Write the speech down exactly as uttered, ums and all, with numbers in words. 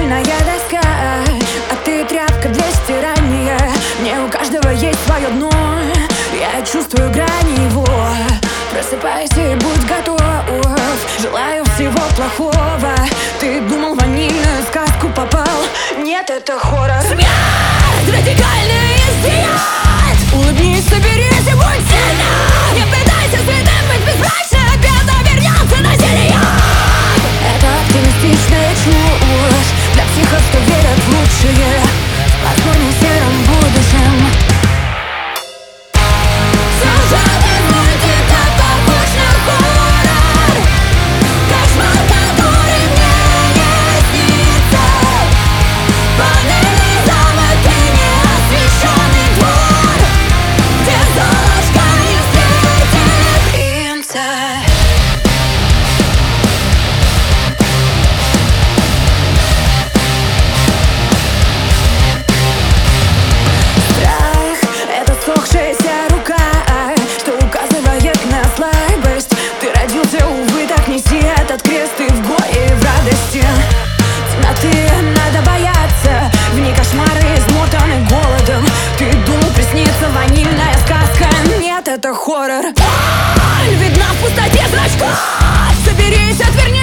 стиральная доска, а ты тряпка для стирания. Не у каждого есть свое дно, я чувствую грани его. Просыпайся и будь готов, желаю всего плохого. Ты думал, в ванильную сказку попал? Нет, это хоррор. Смерть! Радикальный изъят! Улыбнись, соберись и будь сильна. Не пытайся святым быть безбрачно, беда вернется на зелень. Это оптимистичная чушь для психов, что верят в лучшее, в подспорном сером будущем. Сюжетный мультик, так похож на хоррор. Кошмар, который мне не снится. Панельный замок и неосвещенный двор, где Золушка не встретит принца. Этот крест и в горе, и в радости. Темноты надо бояться, в ней кошмары измотаны голодом. Ты думал, приснится ванильная сказка? Нет, это хоррор. Боль видна в пустоте зрачков. Соберись, отверни